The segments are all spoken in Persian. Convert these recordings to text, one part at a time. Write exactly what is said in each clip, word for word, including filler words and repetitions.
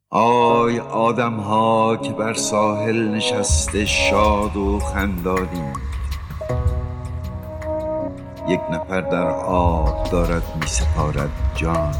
آی آدم ها که بر ساحل نشسته شاد و خندانید، یک نفر در آب دارد می سپارد جان،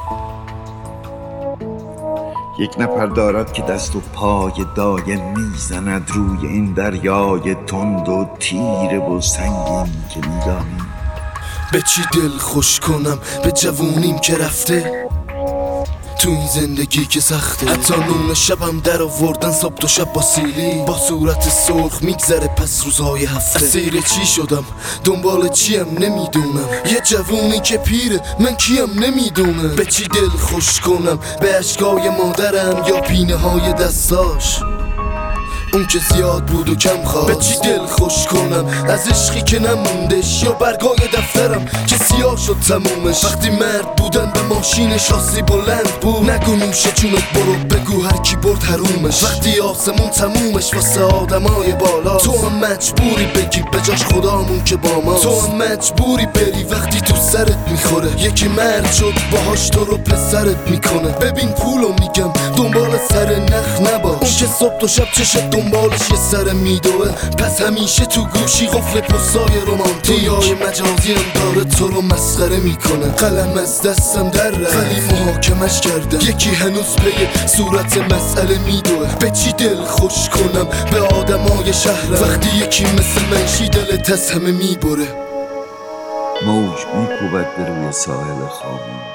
یک نفر دارد که دست و پای دایم میزند روی این دریای تند و تیره و سنگین که میدانی. به چی دل خوش کنم به جوونیم که رفته تو این زندگی که سخته، حتی نون شبم در آوردن صبح و شب با سیلی، با صورت سرخ میگذره پس روزهای هفته. اسیر چی شدم دنبال چیم نمیدونم، یه جوونی که پیره من کیم نمیدونم. به چی دل خوش کنم به اشکای مادرم یا پینه های دستاش اون که زیاد بود و کم خواست. به چی دل خوش کنم از عشقی که نموندش یا برگای دفترم که سیاه شد تمومش. وقتی مرد بودن به ماشین شاسی بلند بود، نگو نوش جونت برو بگو هر کی برد حرومش. وقتی آسمون تمومش واسه آدمای بالا، تو هم مجبوری بگی بجاش خدامون که با ماست. تو هم مجبوری بری وقتی تو سرت میخوره، یکی مرد شد باهاش تو رو پسرت میکنه. ببین پولو میگم دنبال سر نخ نباش، اون که صبح و شب چشت دنبالش یه سر میدوه، پس همیشه تو گوشی قفل پستای رومانتیک. دنیای مجازی هم داره تو رو مسخره میکنه، قلم از دستم در رفت ولی محاکمش کردم، یکی هنوز پی صورت مسئله میدوه. به چی دل خوش کنم به آدمای شهرم وقتی یکی مثل منشی دلت از همه میبره. موج میکوبد به روی ساحل خاموش،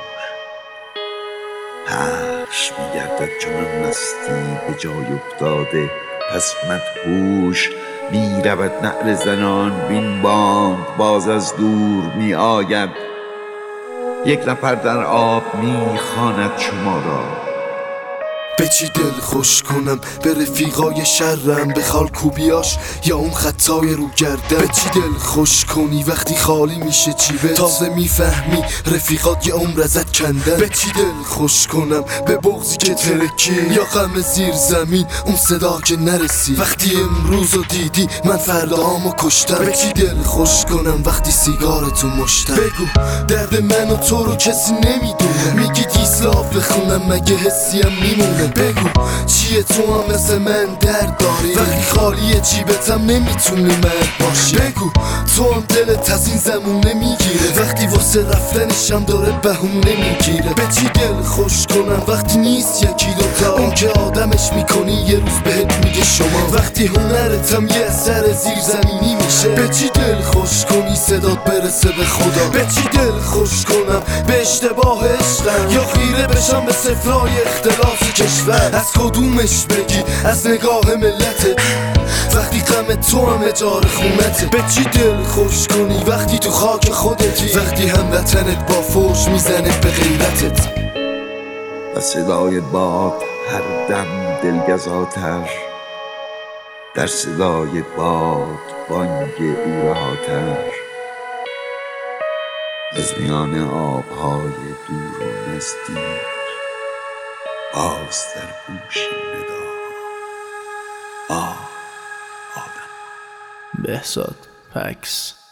پخش میگردد چنان مستی به جای افتاده، پس مدهوش میرود نعره زنان بین باند باز از دور می آید. یک نفر در آب میخواند شما را. به چی دل خوش کنم به رفیقای شرم، به خالکوبیاش یا اون خطای رو گردن. به چی دل خوش کنی وقتی خالی میشه جیبت، تازه میفهمی رفیقات یه عمر ازت کندن. به چی دل خوش کنم به بغضی که ترکی یا غم زیر زمین اون صدا که نرسی، وقتی امروزو دیدی من فردامو کشتم. به چی دل خوش کنم وقتی سیگارتو مشتم. بگو درد من و تو رو کسی نمیدونه، میگی دیسلاف بخونم مگه حسیم میمونه. بگو چیه تو هم مثل من درد داری وقتی خالی جیبتم نمیتونی مرد باشی. بگو تو هم دلت از این زمونه میگیره وقتی واسه رفتنشم داره بهونه میگیره. به چی دل خوش کنم وقتی نیست یکی دوتا، اون که آدمش میکنی یه روز بهت میگه شما، وقتی هنرتم یه اثر زیر زمینی میشه. به چی دل خوش کنی صدات برسه به خدا. به چی دل خوش کنم به اشتباه عشقم یا خیره بشم به صفرای اختلاف کشور. از کدومش بگی از نگاه ملته وقتی غم تو هم اجاره خونته. به چی دل خوش کنی وقتی تو خاک خودتی، وقتی هموطنت با فوش میزنه به غیرتت. و صدای باد هر دم دلگزاتر، در صدای باد بانگ او رهاتر، از میان آبهای دور و نزدیک باز در گوشی ندا. آه آدم. بهزاد پکس.